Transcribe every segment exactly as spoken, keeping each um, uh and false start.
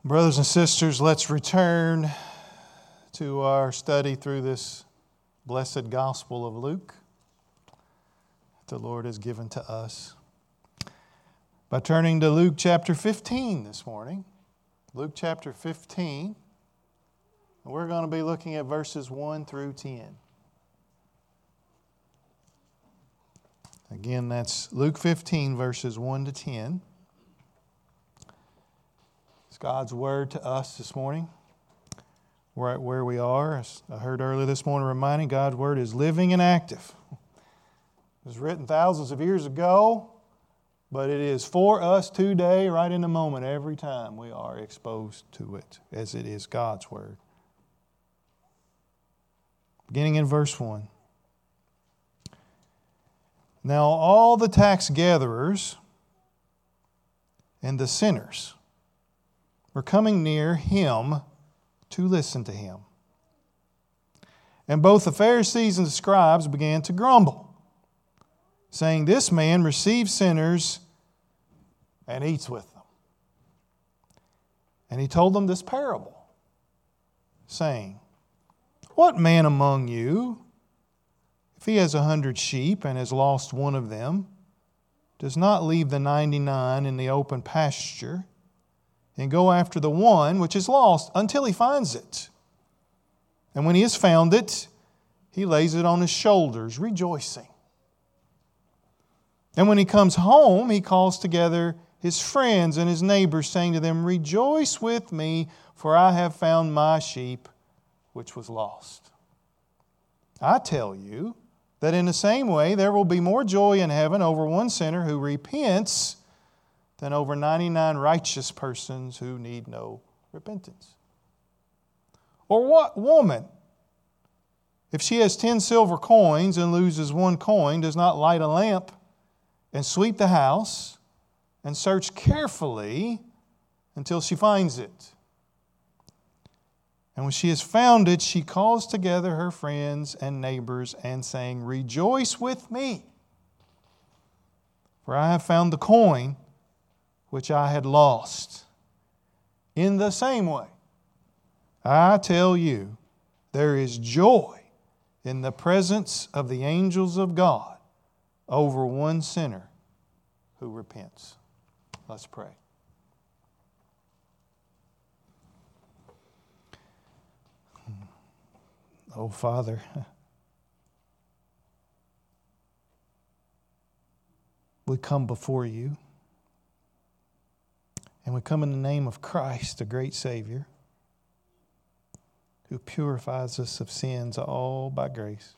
Brothers and sisters, let's return to our study through this blessed Gospel of Luke that the Lord has given to us by turning to Luke chapter fifteen this morning. Luke chapter fifteen. And we're going to be looking at verses one through ten. Again, that's Luke fifteen, verses one to ten. It's God's Word to us this morning. Right where we are, as I heard earlier this morning, reminding God's Word is living and active. It was written thousands of years ago, but it is for us today, right in the moment, every time we are exposed to it, as it is God's Word. Beginning in verse one. Now all the tax gatherers and the sinners were coming near him to listen to him. And both the Pharisees and the scribes began to grumble, saying, "This man receives sinners and eats with them." And he told them this parable, saying, "What man among you, if he has a hundred sheep and has lost one of them, does not leave the ninety-nine in the open pasture and go after the one which is lost until he finds it? And when he has found it, he lays it on his shoulders, rejoicing. And when he comes home, he calls together his friends and his neighbors, saying to them, 'Rejoice with me, for I have found my sheep which was lost.' I tell you that in the same way there will be more joy in heaven over one sinner who repents than over ninety-nine righteous persons who need no repentance. Or what woman, if she has ten silver coins and loses one coin, does not light a lamp and sweep the house and search carefully until she finds it? And when she has found it, she calls together her friends and neighbors and saying, 'Rejoice with me, for I have found the coin which I had lost.' In the same way, I tell you, there is joy in the presence of the angels of God over one sinner who repents." Let's pray. Oh, Father, we come before you, and we come in the name of Christ, the great Savior, who purifies us of sins all by grace.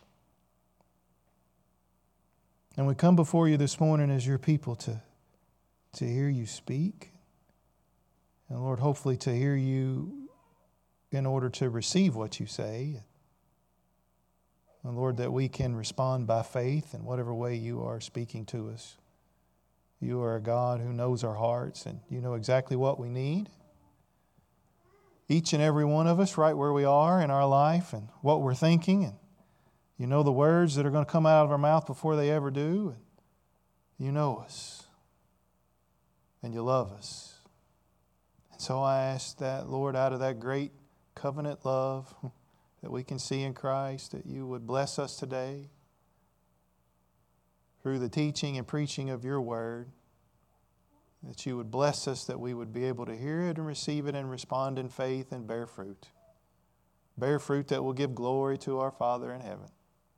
And we come before you this morning as your people to, to hear you speak. And Lord, hopefully to hear you in order to receive what you say. And Lord, that we can respond by faith in whatever way you are speaking to us. You are a God who knows our hearts, and you know exactly what we need. Each and every one of us, right where we are in our life and what we're thinking. And you know the words that are going to come out of our mouth before they ever do. And you know us. And you love us. And so I ask that, Lord, out of that great covenant love that we can see in Christ, that you would bless us today through the teaching and preaching of your word, that you would bless us, that we would be able to hear it and receive it and respond in faith and bear fruit. Bear fruit that will give glory to our Father in heaven.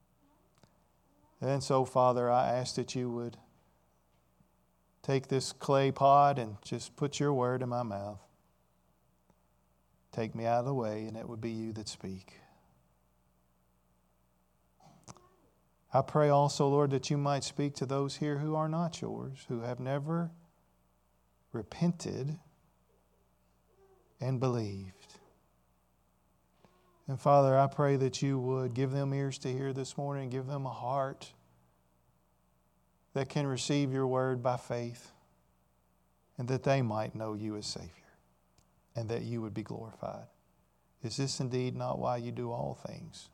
And so, Father, I ask that you would take this clay pot and just put your word in my mouth. Take me out of the way, and it would be you that speak. I pray also, Lord, that you might speak to those here who are not yours, who have never repented and believed. And Father, I pray that you would give them ears to hear this morning, give them a heart that can receive your word by faith, and that they might know you as Savior, and that you would be glorified. Is this indeed not why you do all things?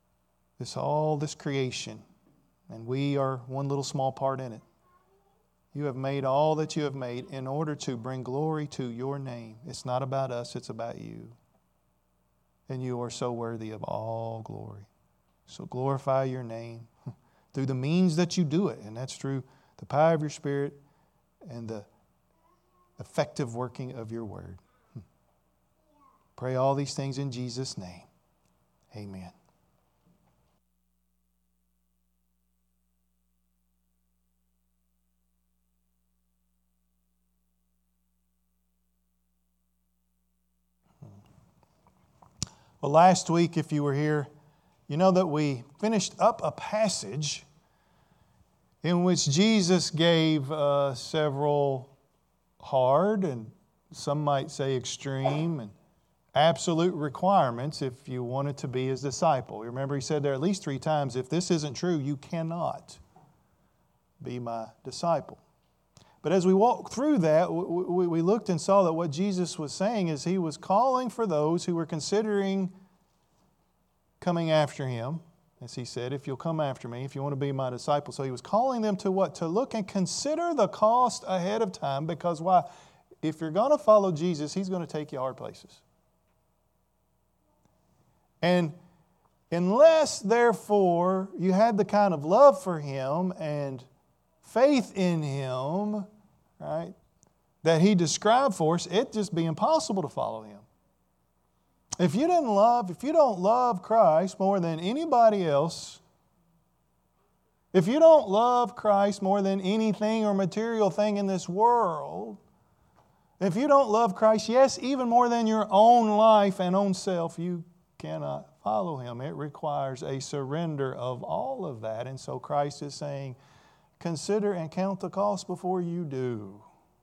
This all this creation, and we are one little small part in it, You have made all that you have made in order to bring glory to your name. It's not about us, it's about you. And you are so worthy of all glory. So glorify your name through the means that you do it. And that's through the power of your Spirit and the effective working of your word. Pray all these things in Jesus' name. Amen. Well, last week, if you were here, you know that we finished up a passage in which Jesus gave uh, several hard and some might say extreme and absolute requirements if you wanted to be His disciple. Remember, He said there at least three times, if this isn't true, you cannot be my disciple. But as we walked through that, we looked and saw that what Jesus was saying is He was calling for those who were considering coming after Him. As He said, if you'll come after me, if you want to be my disciple. So He was calling them to what? To look and consider the cost ahead of time. Because why? If you're going to follow Jesus, He's going to take you hard places. And unless, therefore, you had the kind of love for Him and faith in Him, right, that He described for us, it'd just be impossible to follow Him. If you didn't love, if you don't love Christ more than anybody else, if you don't love Christ more than anything or material thing in this world, if you don't love Christ, yes, even more than your own life and own self, you cannot follow Him. It requires a surrender of all of that. And so Christ is saying, consider and count the cost before you do.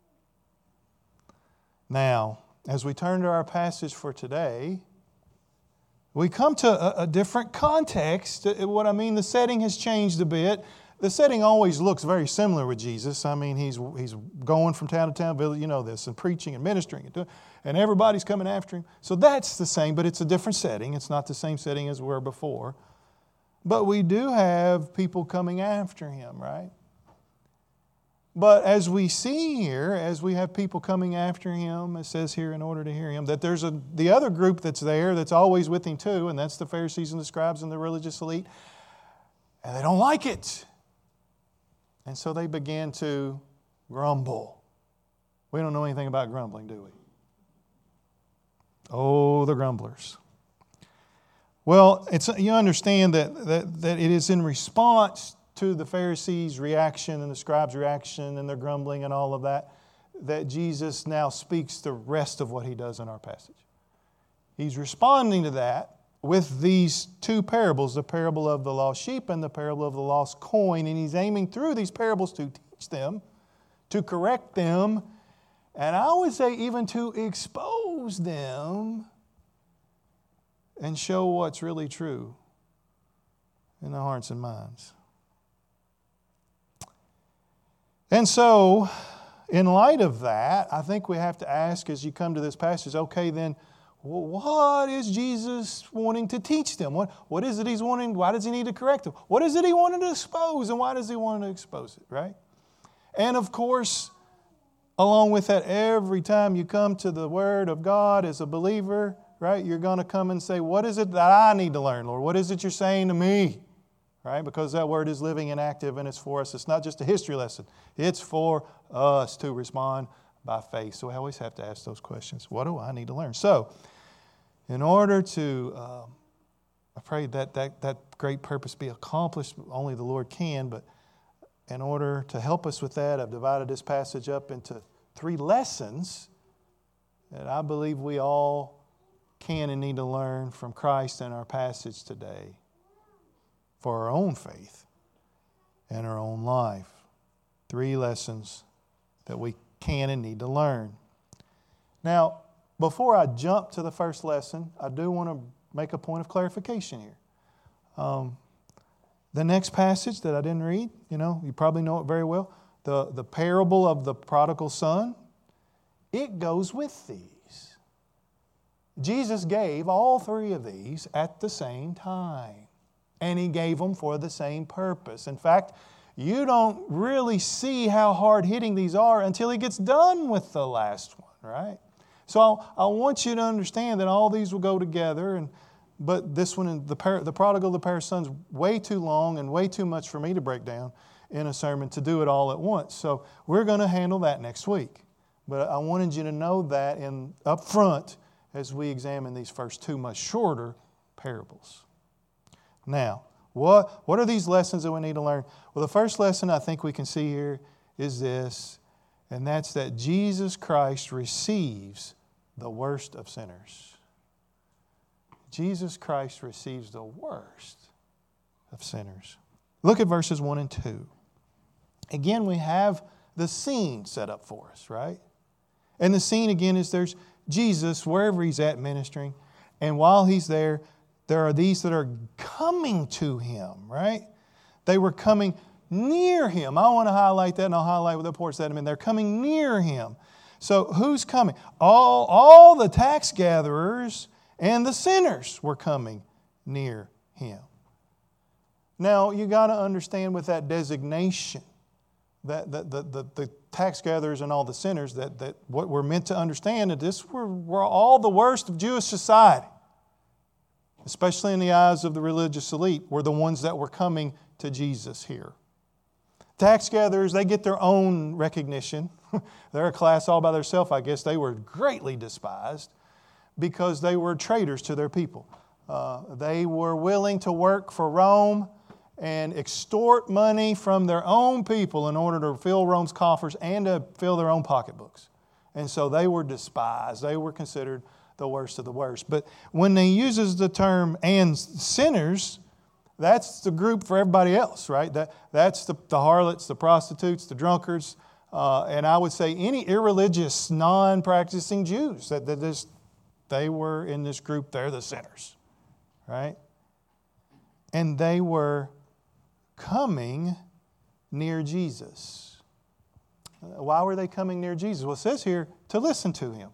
Now, as we turn to our passage for today, we come to a, a different context. What I mean, the setting has changed a bit. The setting always looks very similar with Jesus. I mean, he's he's going from town to town, village, you know this, and preaching and ministering, and, doing, and everybody's coming after Him. So that's the same, but it's a different setting. It's not the same setting as we were before. But we do have people coming after Him, right? But as we see here, as we have people coming after Him, it says here, in order to hear Him, that there's a the other group that's there that's always with Him too, and that's the Pharisees and the scribes and the religious elite, and they don't like it. And so they begin to grumble. We don't know anything about grumbling, do we? Oh, the grumblers. Well, it's you understand that, that, that it is in response to the Pharisees' reaction and the scribes' reaction and their grumbling and all of that, that Jesus now speaks the rest of what He does in our passage. He's responding to that with these two parables, the parable of the lost sheep and the parable of the lost coin, and He's aiming through these parables to teach them, to correct them, and I would say even to expose them and show what's really true in the hearts and minds. And so, in light of that, I think we have to ask as you come to this passage, okay, then, what is Jesus wanting to teach them? What, what is it He's wanting? Why does He need to correct them? What is it He wanted to expose, and why does He want to expose it, right? And of course, along with that, every time you come to the Word of God as a believer, right, you're going to come and say, what is it that I need to learn, Lord? What is it You're saying to me? Right? Because that Word is living and active and it's for us. It's not just a history lesson. It's for us to respond by faith. So we always have to ask those questions. What do I need to learn? So, in order to, um, I pray that, that that great purpose be accomplished, only the Lord can, but in order to help us with that, I've divided this passage up into three lessons that I believe we all can and need to learn from Christ in our passage today, for our own faith and our own life. Three lessons that we can and need to learn. Now, before I jump to the first lesson, I do want to make a point of clarification here. Um, the next passage that I didn't read, you know, you probably know it very well, the, the parable of the prodigal son, it goes with these. Jesus gave all three of these at the same time. And He gave them for the same purpose. In fact, you don't really see how hard-hitting these are until he gets done with the last one, right? So I want you to understand that all these will go together, and but this one, the, par- the prodigal, the pair of sons, way too long and way too much for me to break down in a sermon to do it all at once. So we're going to handle that next week. But I wanted you to know that in up front as we examine these first two much shorter parables. Now, what, what are these lessons that we need to learn? Well, the first lesson I think we can see here is this, and that's that Jesus Christ receives the worst of sinners. Jesus Christ receives the worst of sinners. Look at verses one and two. Again, we have the scene set up for us, right? And the scene again is there's Jesus wherever He's at ministering. And while He's there, there are these that are coming to Him, right? They were coming near Him. I want to highlight that, and I'll highlight what the porch said. I mean, they're coming near Him. So who's coming? All, all the tax gatherers and the sinners were coming near Him. Now, you got to understand with that designation, that the, the, the, the tax gatherers and all the sinners, that, that what we're meant to understand that this were, were all the worst of Jewish society, especially in the eyes of the religious elite, were the ones that were coming to Jesus here. Tax gatherers, they get their own recognition. They're a class all by themselves, I guess. They were greatly despised because they were traitors to their people. Uh, they were willing to work for Rome and extort money from their own people in order to fill Rome's coffers and to fill their own pocketbooks. And so they were despised. They were considered the worst of the worst. But when he uses the term "and sinners," that's the group for everybody else, right? That, that's the, the harlots, the prostitutes, the drunkards, uh, and I would say any irreligious, non-practicing Jews. That, that just, they were in this group. They're the sinners, right? And they were coming near Jesus. Why were they coming near Jesus? Well, it says here to listen to Him.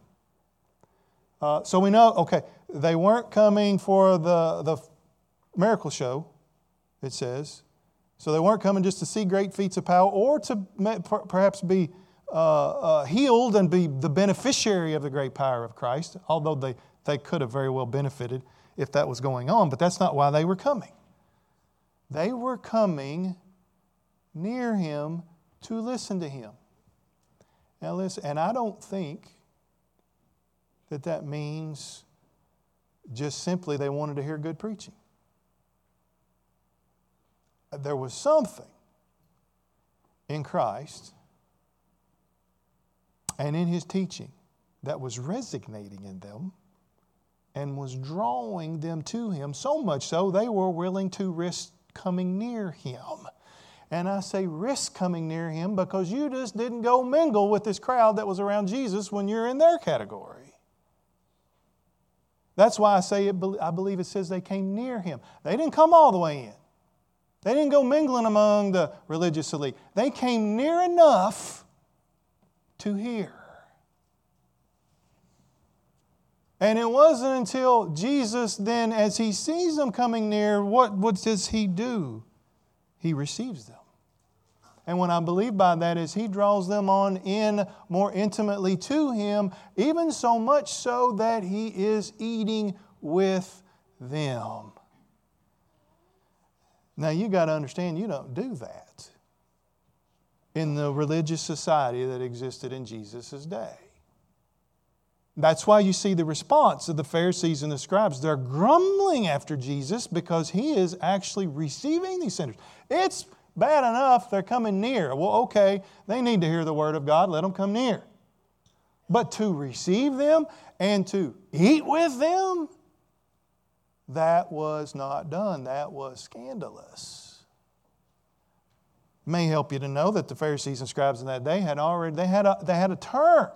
Uh, so we know, okay, they weren't coming for the, the miracle show, it says. So they weren't coming just to see great feats of power or to perhaps be uh, uh, healed and be the beneficiary of the great power of Christ, although they, they could have very well benefited if that was going on, but that's not why they were coming. They were coming near Him to listen to Him. Now listen, and I don't think that that means just simply they wanted to hear good preaching. There was something in Christ and in His teaching that was resonating in them and was drawing them to Him, so much so they were willing to risk coming near Him. And I say risk coming near Him because you just didn't go mingle with this crowd that was around Jesus when you're in their category. That's why I say it, I believe it says they came near Him. They didn't come all the way in. They didn't go mingling among the religious elite. They came near enough to hear. And it wasn't until Jesus then, as He sees them coming near, what, what does He do? He receives them. And what I believe by that is He draws them on in more intimately to Him, even so much so that He is eating with them. Now you got to understand, you don't do that in the religious society that existed in Jesus' day. That's why you see the response of the Pharisees and the scribes. They're grumbling after Jesus because He is actually receiving these sinners. It's bad enough they're coming near. Well, okay, they need to hear the Word of God. Let them come near. But to receive them and to eat with them, that was not done. That was scandalous. It may help you to know that the Pharisees and scribes in that day had already, they had a, they had a term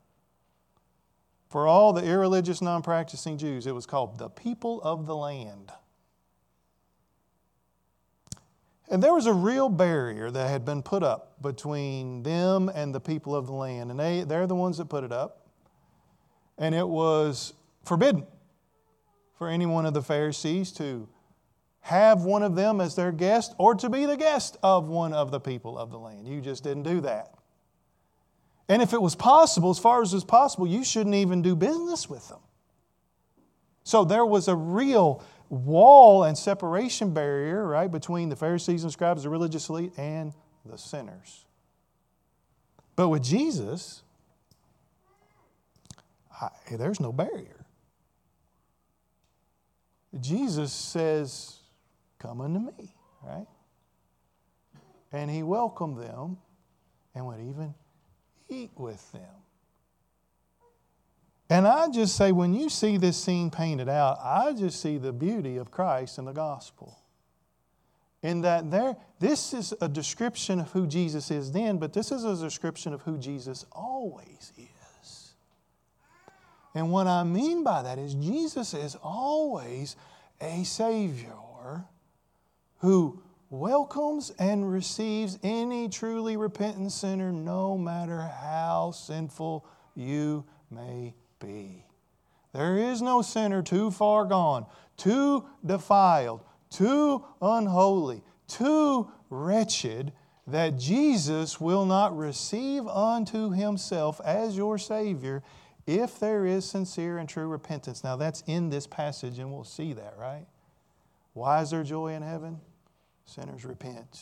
for all the irreligious, non-practicing Jews. It was called the people of the land. And there was a real barrier that had been put up between them and the people of the land. And they, they're the ones that put it up. And it was forbidden for any one of the Pharisees to have one of them as their guest or to be the guest of one of the people of the land. You just didn't do that. And if it was possible, as far as it was possible, you shouldn't even do business with them. So there was a real wall and separation barrier, right, between the Pharisees and scribes, the religious elite, and the sinners. But with Jesus, I, there's no barrier. Jesus says, come unto me, right? And He welcomed them and would even eat with them. And I just say, when you see this scene painted out, I just see the beauty of Christ and the gospel. In that there, this is a description of who Jesus is then, but this is a description of who Jesus always is. And what I mean by that is Jesus is always a Savior who welcomes and receives any truly repentant sinner, no matter how sinful you may be. There is no sinner too far gone, too defiled, too unholy, too wretched that Jesus will not receive unto Himself as your Savior if there is sincere and true repentance. Now that's in this passage and we'll see that, right? Why is there joy in heaven? Sinners repent.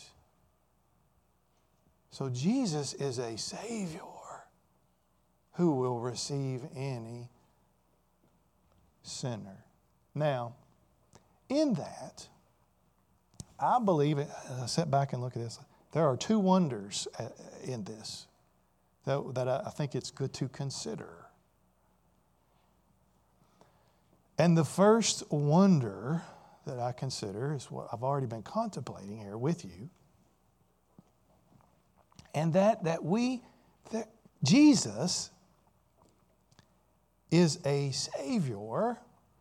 So Jesus is a Savior who will receive any sinner. Now, in that, I believe, it, I sit back and look at this, there are two wonders in this that, that I think it's good to consider. And the first wonder that I consider is what I've already been contemplating here with you. And that, that we, that Jesus is a Savior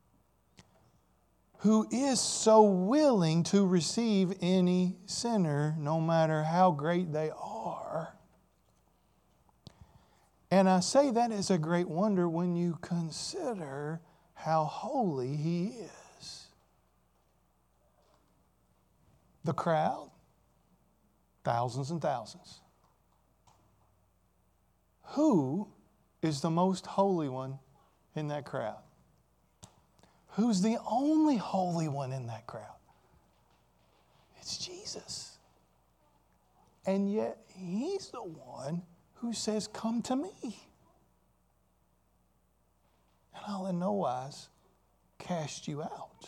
who is so willing to receive any sinner, no matter how great they are. And I say that is a great wonder when you consider how holy He is. The crowd, thousands and thousands. Who is the most holy one in that crowd? Who's the only holy one in that crowd? It's Jesus. And yet He's the one who says, come to me, and I'll in no wise cast you out.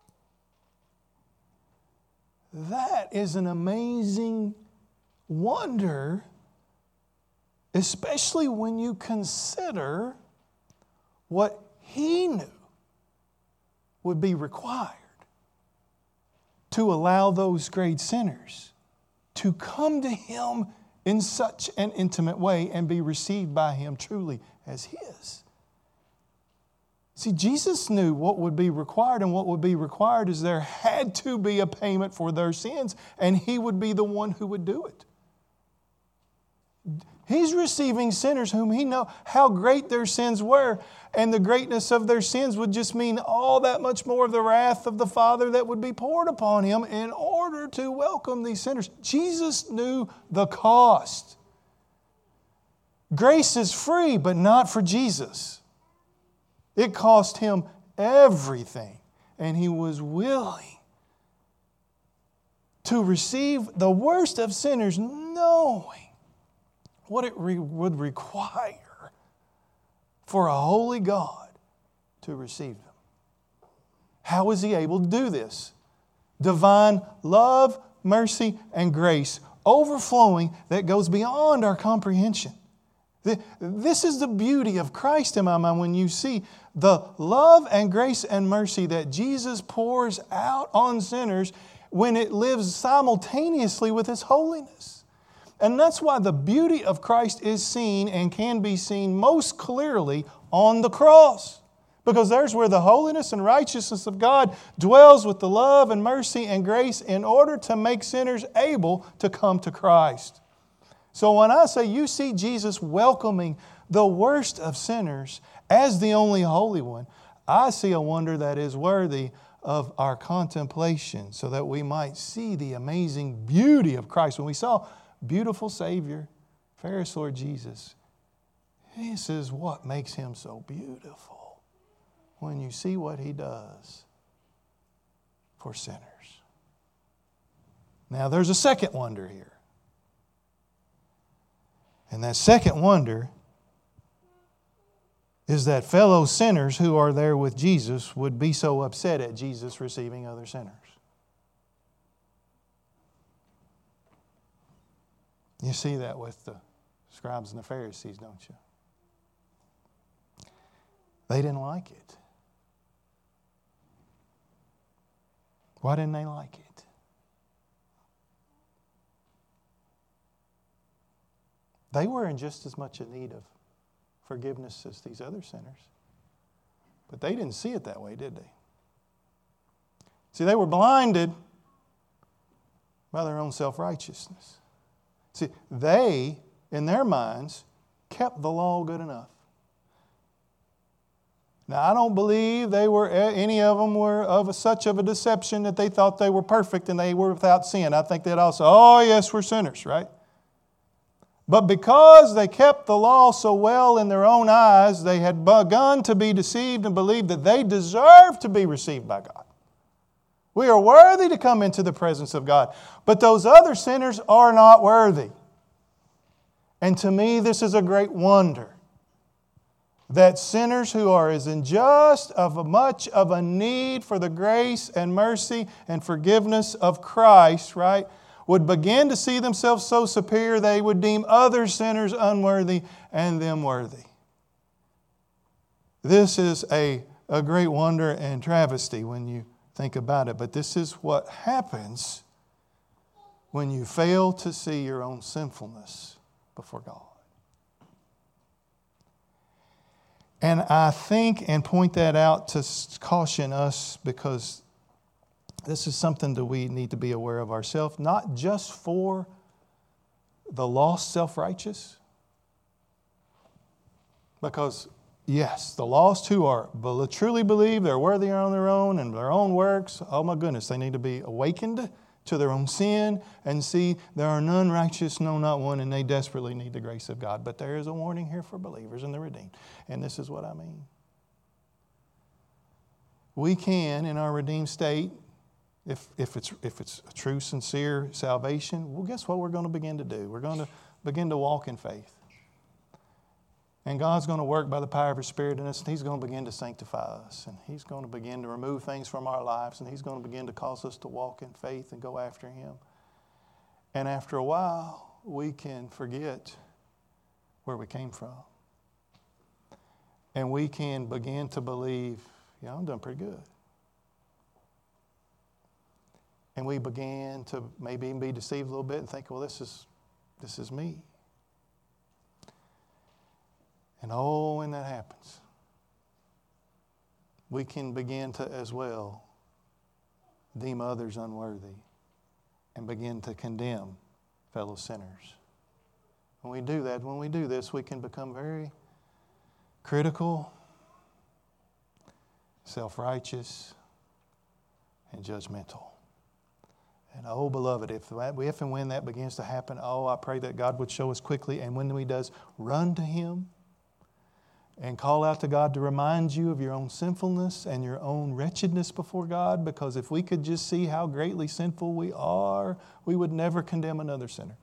That is an amazing wonder, especially when you consider what He knew would be required to allow those great sinners to come to Him in such an intimate way and be received by Him truly as His. See, Jesus knew what would be required, and what would be required is there had to be a payment for their sins, and He would be the one who would do it. He's receiving sinners whom He knows how great their sins were, and the greatness of their sins would just mean all that much more of the wrath of the Father that would be poured upon Him in order to welcome these sinners. Jesus knew the cost. Grace is free, but not for Jesus. It cost Him everything, and He was willing to receive the worst of sinners, knowing what it re- would require for a holy God to receive them. How is He able to do this? Divine love, mercy, and grace overflowing that goes beyond our comprehension. This is the beauty of Christ in my mind when you see the love and grace and mercy that Jesus pours out on sinners when it lives simultaneously with His holiness. And that's why the beauty of Christ is seen and can be seen most clearly on the cross. Because there's where the holiness and righteousness of God dwells with the love and mercy and grace in order to make sinners able to come to Christ. So when I say you see Jesus welcoming the worst of sinners as the only holy one, I see a wonder that is worthy of our contemplation so that we might see the amazing beauty of Christ. When we saw beautiful Savior, fairest Lord Jesus, He says, what makes Him so beautiful? When you see what He does for sinners. Now there's a second wonder here. And that second wonder is that fellow sinners who are there with Jesus would be so upset at Jesus receiving other sinners. You see that with the scribes and the Pharisees, don't you? They didn't like it. Why didn't they like it? They were in just as much in need of forgiveness as these other sinners. But they didn't see it that way, did they? See, they were blinded by their own self-righteousness. See, they, in their minds, kept the law good enough. Now, I don't believe they were, any of them were of a, such of a deception that they thought they were perfect and they were without sin. I think they'd also, oh yes, we're sinners, right? But because they kept the law so well in their own eyes, they had begun to be deceived and believed that they deserved to be received by God. We are worthy to come into the presence of God. But those other sinners are not worthy. And to me, this is a great wonder. That sinners who are as in just of much of a need for the grace and mercy and forgiveness of Christ, right, would begin to see themselves so superior they would deem other sinners unworthy and them worthy. This is a, a great wonder and travesty when you think about it. But this is what happens when you fail to see your own sinfulness before God. And I think and point that out to caution us because this is something that we need to be aware of ourselves, not just for the lost self-righteous. Because, yes, the lost who are truly believe they're worthy on their own and their own works, oh my goodness, they need to be awakened to their own sin and see there are none righteous, no, not one, and they desperately need the grace of God. But there is a warning here for believers and the redeemed. And this is what I mean. We can, in our redeemed state, If, if, it's, if it's a true, sincere salvation, well, guess what we're going to begin to do? We're going to begin to walk in faith. And God's going to work by the power of His Spirit in us, and He's going to begin to sanctify us. And He's going to begin to remove things from our lives, and He's going to begin to cause us to walk in faith and go after Him. And after a while, we can forget where we came from. And we can begin to believe, yeah, I'm doing pretty good. And we began to maybe even be deceived a little bit and think, well, this is, this is me. And oh, when that happens, we can begin to as well deem others unworthy and begin to condemn fellow sinners. When we do that, when we do this, we can become very critical, self-righteous, and judgmental. And oh, beloved, if, if and when that begins to happen, oh, I pray that God would show us quickly. And when He does, run to Him and call out to God to remind you of your own sinfulness and your own wretchedness before God. Because if we could just see how greatly sinful we are, we would never condemn another sinner.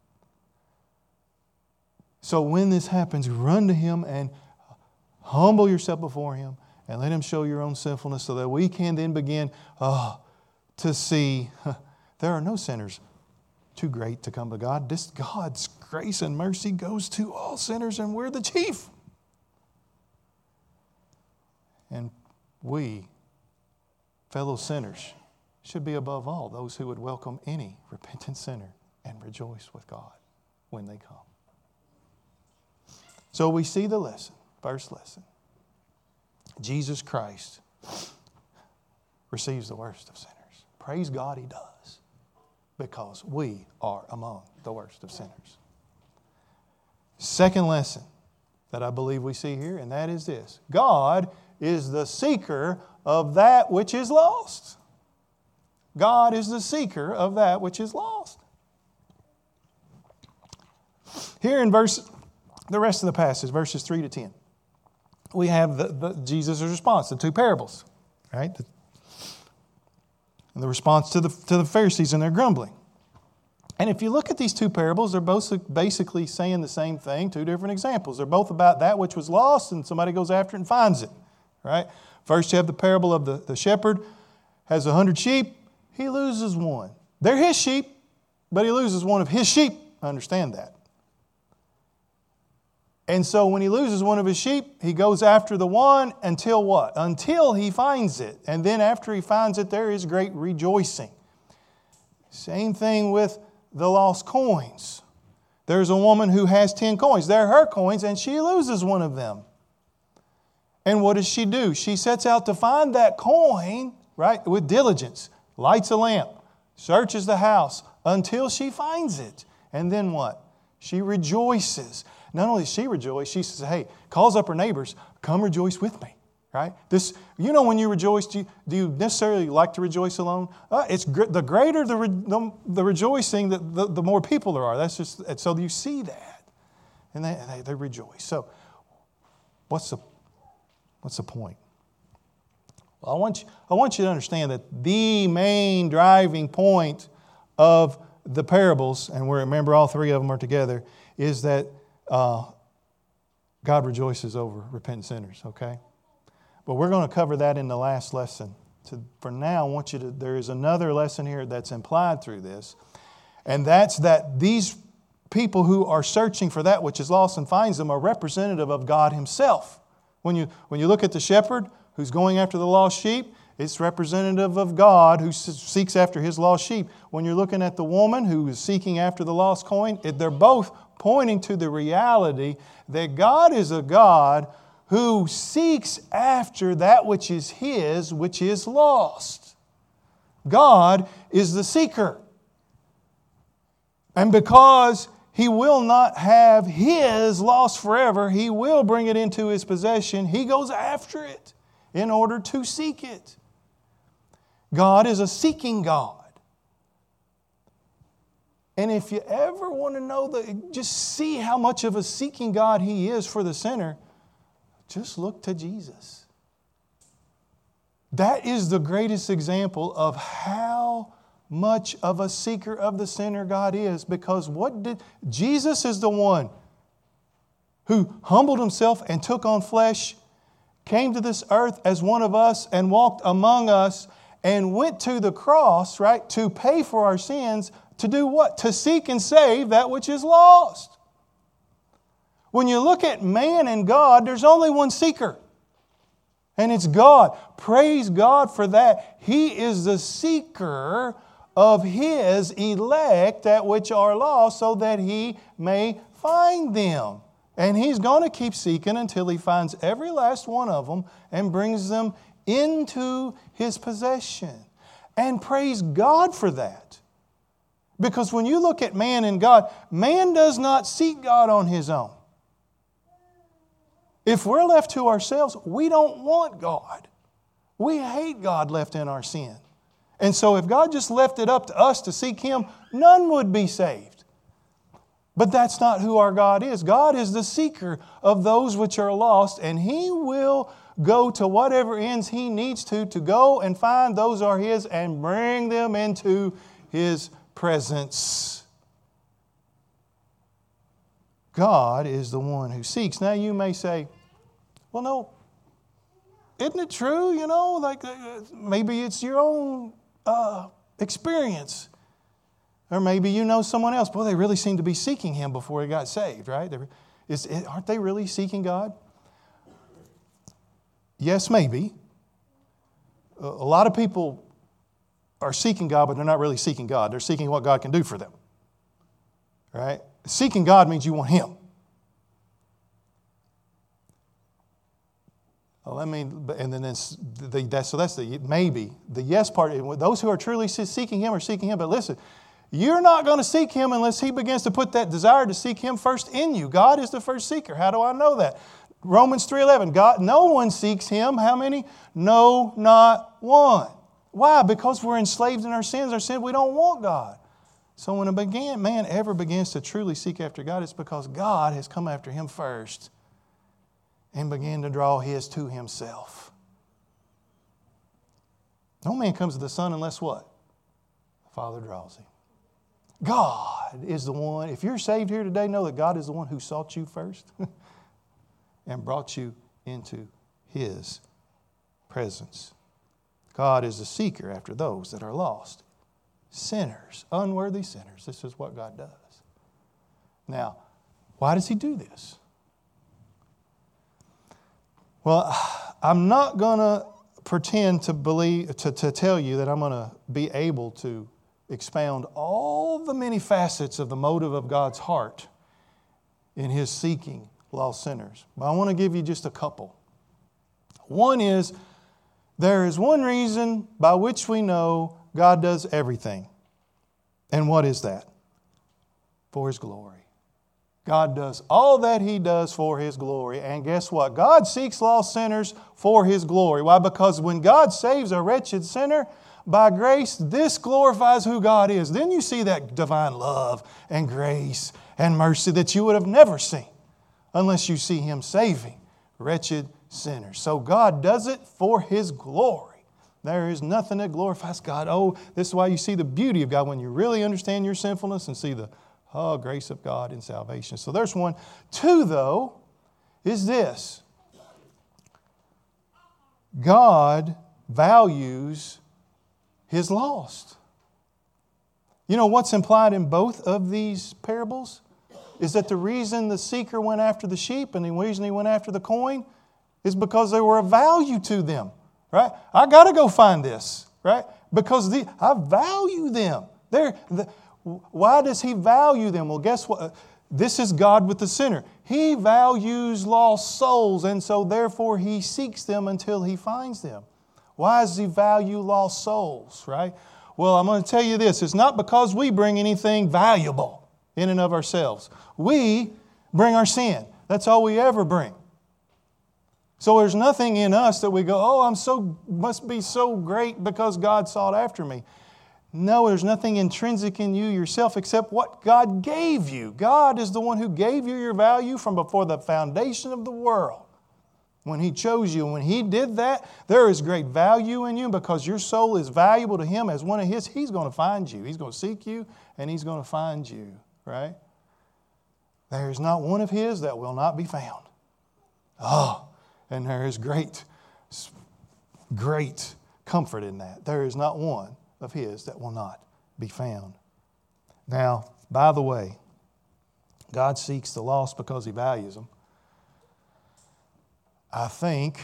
So when this happens, run to Him and humble yourself before Him and let Him show your own sinfulness so that we can then begin oh, to see... There are no sinners too great to come to God. This God's grace and mercy goes to all sinners, and we're the chief. And we, fellow sinners, should be above all those who would welcome any repentant sinner and rejoice with God when they come. So we see the lesson, first lesson. Jesus Christ receives the worst of sinners. Praise God, He does. Because we are among the worst of sinners. Second lesson that I believe we see here, and that is this. God is the seeker of that which is lost. God is the seeker of that which is lost. Here in verse, the rest of the passage, verses three to ten, we have the, the, Jesus' response, the two parables, right? The, and the response to the, to the Pharisees and their grumbling. And if you look at these two parables, they're both basically saying the same thing, two different examples. They're both about that which was lost and somebody goes after it and finds it, right? First you have the parable of the, the shepherd has a hundred sheep, he loses one. They're his sheep, but he loses one of his sheep. I understand that. And so when he loses one of his sheep, he goes after the one until what? Until he finds it. And then after he finds it, there is great rejoicing. Same thing with the lost coins. There's a woman who has ten coins. They're her coins, and she loses one of them. And what does she do? She sets out to find that coin, right, with diligence, lights a lamp, searches the house until she finds it. And then what? She rejoices. Not only does she rejoice, she says, hey, calls up her neighbors, come rejoice with me. Right? This, you know, when you rejoice, do you, do you necessarily like to rejoice alone? Uh, it's gr- the greater the, re- the, the rejoicing, the, the, the more people there are. That's just so you see that, and they, they, they rejoice. So, what's the what's the point? Well, I want you, I want you to understand that the main driving point of the parables, and we remember all three of them are together, is that uh, God rejoices over repentant sinners. Okay. But we're going to cover that in the last lesson. So for now, I want you to, there is another lesson here that's implied through this. And that's that these people who are searching for that which is lost and finds them are representative of God Himself. When you, when you look at the shepherd who's going after the lost sheep, it's representative of God who seeks after His lost sheep. When you're looking at the woman who is seeking after the lost coin, it, they're both pointing to the reality that God is a God who seeks after that which is His, which is lost. God is the seeker. And because He will not have His lost forever, He will bring it into His possession. He goes after it in order to seek it. God is a seeking God. And if you ever want to know, the, just see how much of a seeking God He is for the sinner, just look to Jesus. That is the greatest example of how much of a seeker of the sinner God is. Because what did Jesus is the one who humbled Himself and took on flesh, came to this earth as one of us and walked among us and went to the cross, right, to pay for our sins, to do what? To seek and save that which is lost. When you look at man and God, there's only one seeker. And it's God. Praise God for that. He is the seeker of His elect, that which are lost, so that He may find them. And He's going to keep seeking until He finds every last one of them and brings them into His possession. And praise God for that. Because when you look at man and God, man does not seek God on his own. If we're left to ourselves, we don't want God. We hate God left in our sin. And so if God just left it up to us to seek Him, none would be saved. But that's not who our God is. God is the seeker of those which are lost, and He will go to whatever ends He needs to, to go and find those are His and bring them into His presence. God is the one who seeks. Now you may say, well, no, isn't it true, you know, like uh, maybe it's your own uh, experience. Or maybe you know someone else. Boy, they really seem to be seeking Him before they got saved, right? Is, aren't they really seeking God? Yes, maybe. A lot of people are seeking God, but they're not really seeking God. They're seeking what God can do for them. Right? Seeking God means you want Him. Well, I mean, and then it's the, that's, so that's the maybe. The yes part, those who are truly seeking Him are seeking Him. But listen, you're not going to seek Him unless He begins to put that desire to seek Him first in you. God is the first seeker. How do I know that? Romans three eleven, God, no one seeks Him. How many? No, not one. Why? Because we're enslaved in our sins. Our sin, we don't want God. So when a began, man ever begins to truly seek after God, it's because God has come after him first and began to draw his to himself. No man comes to the Son unless what? The Father draws him. God is the one. If you're saved here today, know that God is the one who sought you first and brought you into His presence. God is a seeker after those that are lost. Sinners, unworthy sinners. This is what God does. Now, why does He do this? Well, I'm not going to pretend to believe, to, to tell you that I'm going to be able to expound all the many facets of the motive of God's heart in His seeking lost sinners. But I want to give you just a couple. One is, there is one reason by which we know God does everything. And what is that? For His glory. God does all that He does for His glory. And guess what? God seeks lost sinners for His glory. Why? Because when God saves a wretched sinner, by grace, this glorifies who God is. Then you see that divine love and grace and mercy that you would have never seen unless you see Him saving wretched sinners. So God does it for His glory. There is nothing that glorifies God. Oh, this is why you see the beauty of God when you really understand your sinfulness and see the oh, grace of God in salvation. So there's one. Two, though, is this. God values His lost. You know what's implied in both of these parables? Is that the reason the seeker went after the sheep and the reason he went after the coin is because they were of value to them. Right? I got to go find this. Right? Because the, I value them. They're, the, why does He value them? Well, guess what? This is God with the sinner. He values lost souls, and so therefore He seeks them until He finds them. Why does He value lost souls? Right? Well, I'm going to tell you this. It's not because we bring anything valuable in and of ourselves. We bring our sin. That's all we ever bring. So there's nothing in us that we go, oh, I'm so must be so great because God sought after me. No, there's nothing intrinsic in you yourself except what God gave you. God is the one who gave you your value from before the foundation of the world. When He chose you, when He did that, there is great value in you because your soul is valuable to Him as one of His. He's going to find you. He's going to seek you and He's going to find you, right? There is not one of His that will not be found. Oh, and there is great, great comfort in that. There is not one of His that will not be found. Now, by the way, God seeks the lost because He values them. I think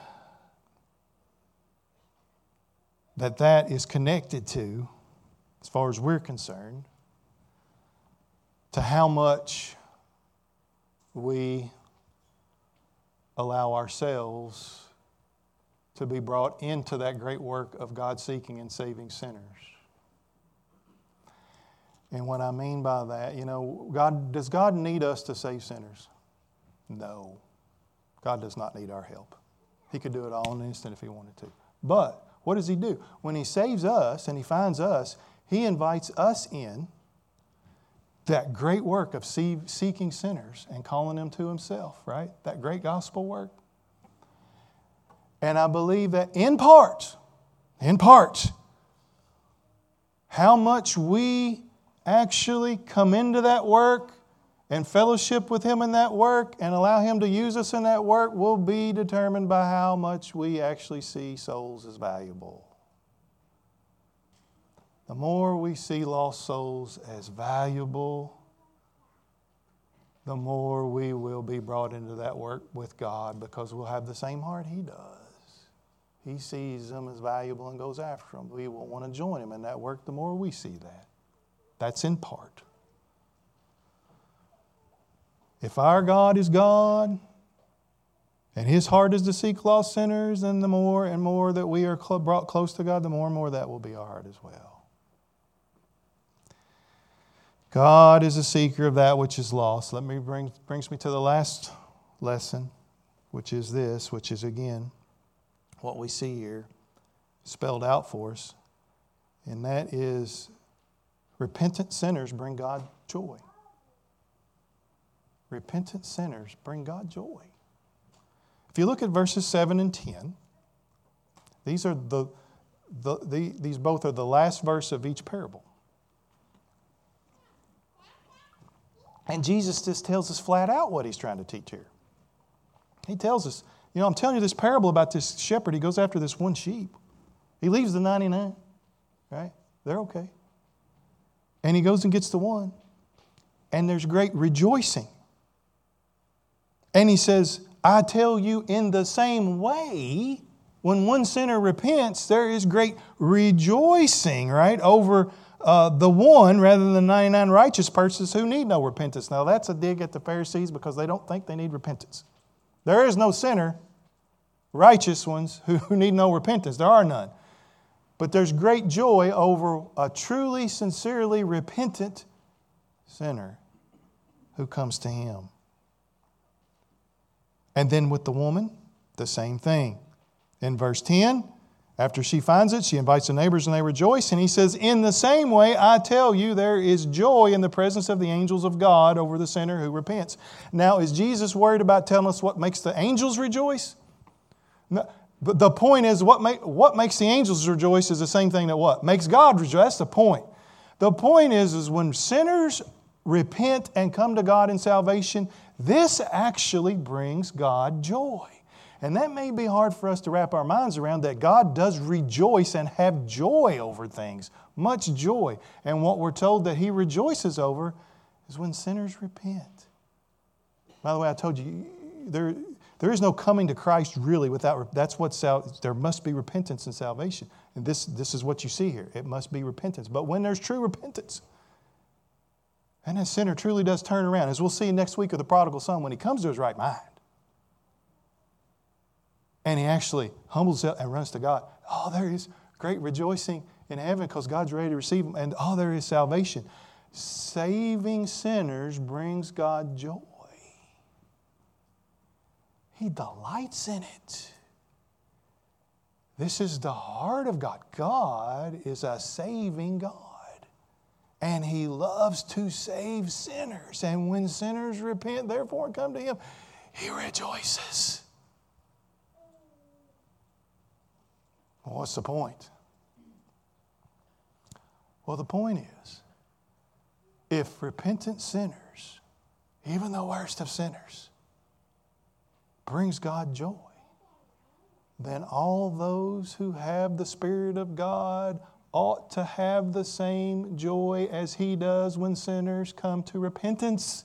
that that is connected to, as far as we're concerned, to how much we allow ourselves to be brought into that great work of God seeking and saving sinners. And what I mean by that, you know, God, does God need us to save sinners? No. God does not need our help. He could do it all in an instant if He wanted to. But what does He do? When He saves us and He finds us, He invites us in that great work of seeking sinners and calling them to Himself, right? That great gospel work. And I believe that in part, in part, how much we actually come into that work and fellowship with Him in that work and allow Him to use us in that work will be determined by how much we actually see souls as valuable. The more we see lost souls as valuable, the more we will be brought into that work with God because we'll have the same heart He does. He sees them as valuable and goes after them. We will want to join Him in that work the more we see that. That's in part. If our God is God and His heart is to seek lost sinners, then the more and more that we are brought close to God, the more and more that will be our heart as well. God is a seeker of that which is lost. Let me bring brings me to the last lesson. which is this, which is again what we see here spelled out for us, and that is repentant sinners bring God joy. Repentant sinners bring God joy. If you look at verses seven and ten, these are the, the, the these both are the last verse of each parable. And Jesus just tells us flat out what He's trying to teach here. He tells us, you know, I'm telling you this parable about this shepherd. He goes after this one sheep. He leaves the ninety-nine, right? They're okay. And he goes and gets the one. And there's great rejoicing. And he says, I tell you, in the same way, when one sinner repents, there is great rejoicing, right, over uh, the one rather than the ninety-nine righteous persons who need no repentance. Now, that's a dig at the Pharisees because they don't think they need repentance. There is no sinner, righteous ones, who, who need no repentance. There are none. But there's great joy over a truly, sincerely repentant sinner who comes to Him. And then with the woman, the same thing. In verse ten, after she finds it, she invites the neighbors and they rejoice. And he says, in the same way, I tell you, there is joy in the presence of the angels of God over the sinner who repents. Now, is Jesus worried about telling us what makes the angels rejoice? No. But the point is, what, make, what makes the angels rejoice is the same thing that what? Makes God rejoice. That's the point. The point is, is when sinners repent and come to God in salvation, this actually brings God joy. And that may be hard for us to wrap our minds around, that God does rejoice and have joy over things. Much joy. And what we're told that He rejoices over is when sinners repent. By the way, I told you, there, there is no coming to Christ really without, that's what, sal- there must be repentance and salvation. And this, this is what you see here. It must be repentance. But when there's true repentance, and that sinner truly does turn around, as we'll see next week of the prodigal son, when he comes to his right mind, and he actually humbles himself and runs to God, oh, there is great rejoicing in heaven because God's ready to receive him. And oh, there is salvation. Saving sinners brings God joy. He delights in it. This is the heart of God. God is a saving God. And He loves to save sinners. And when sinners repent, therefore, and come to Him, He rejoices. Well, what's the point? Well, the point is, if repentant sinners, even the worst of sinners, brings God joy, then all those who have the Spirit of God ought to have the same joy as He does when sinners come to repentance.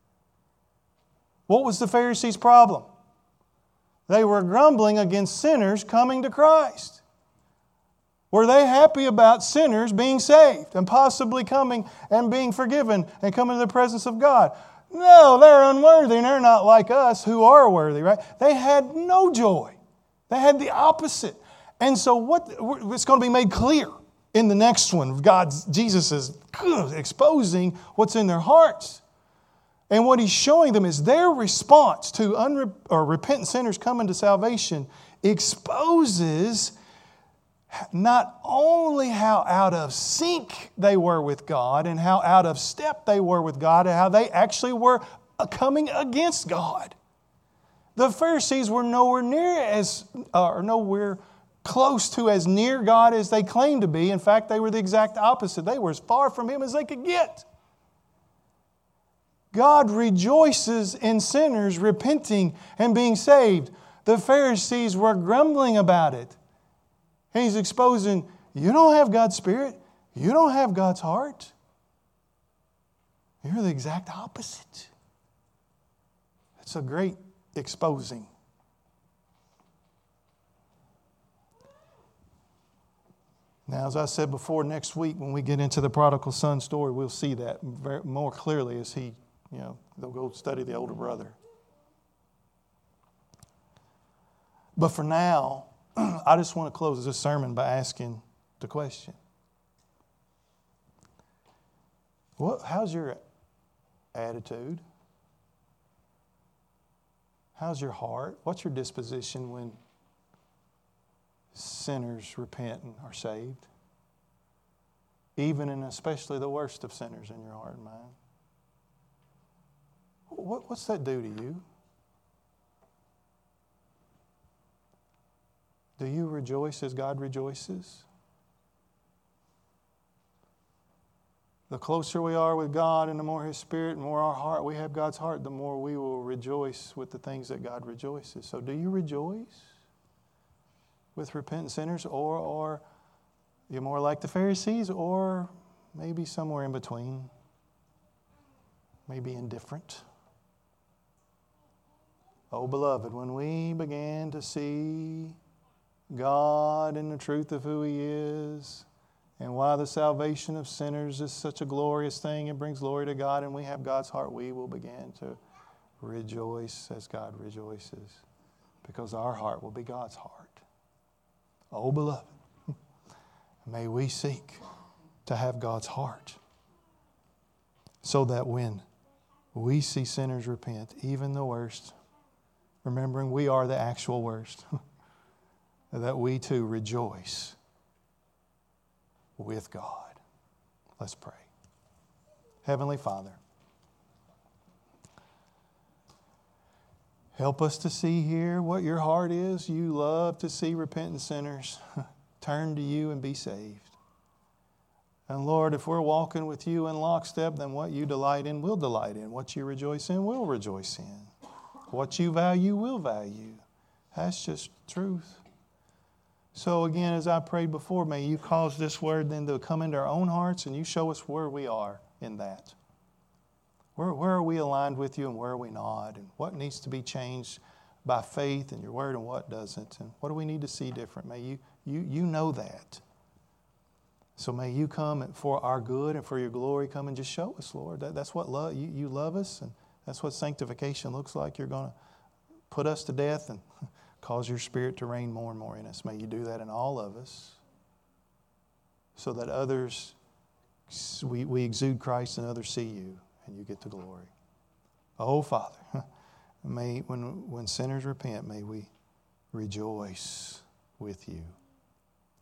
What was the Pharisees' problem? They were grumbling against sinners coming to Christ. Were they happy about sinners being saved and possibly coming and being forgiven and coming to the presence of God? No, they're unworthy and they're not like us who are worthy, right? They had no joy. They had the opposite. And so what it's going to be made clear in the next one. God's, Jesus is exposing what's in their hearts. And what He's showing them is their response to unre- or repentant sinners coming to salvation exposes not only how out of sync they were with God and how out of step they were with God and how they actually were coming against God. The Pharisees were nowhere near as, uh, or nowhere close to as near God as they claimed to be. In fact, they were the exact opposite. They were as far from Him as they could get. God rejoices in sinners repenting and being saved. The Pharisees were grumbling about it. And He's exposing, you don't have God's Spirit. You don't have God's heart. You're the exact opposite. It's a great exposing. Now, as I said before, next week when we get into the prodigal son story, we'll see that very, more clearly as he, you know, they'll go study the older brother. But for now, I just want to close this sermon by asking the question. What, how's your attitude? How's your heart? What's your disposition when sinners repent and are saved? Even and especially the worst of sinners in your heart and mind. What, what's that do to you? Do you rejoice as God rejoices? The closer we are with God and the more His Spirit and more our heart, we have God's heart, the more we will rejoice with the things that God rejoices. So do you rejoice with repentant sinners, or are you more like the Pharisees, or maybe somewhere in between? Maybe indifferent? Oh, beloved, when we began to see God in the truth of who He is, and why the salvation of sinners is such a glorious thing and brings glory to God, and we have God's heart, we will begin to rejoice as God rejoices, because our heart will be God's heart. Oh, beloved, may we seek to have God's heart, so that when we see sinners repent, even the worst, remembering we are the actual worst, that we too rejoice with God. Let's pray. Heavenly Father, help us to see here what your heart is. You love to see repentant sinners turn to you and be saved. And Lord, if we're walking with you in lockstep, then what you delight in, we'll delight in. What you rejoice in, we'll rejoice in. What you value, we'll value. That's just truth. So again, as I prayed before, may you cause this word then to come into our own hearts, and you show us where we are in that. Where, where are we aligned with you and where are we not? And what needs to be changed by faith in your word and what doesn't? And what do we need to see different? May you, you, you know that. So may you come for our good and for your glory, come and just show us, Lord. That, that's what love, you, you love us, and that's what sanctification looks like. You're going to put us to death and cause your Spirit to reign more and more in us. May you do that in all of us, so that others, we, we exude Christ and others see you and you get the glory. Oh, Father, may when, when sinners repent, may we rejoice with you.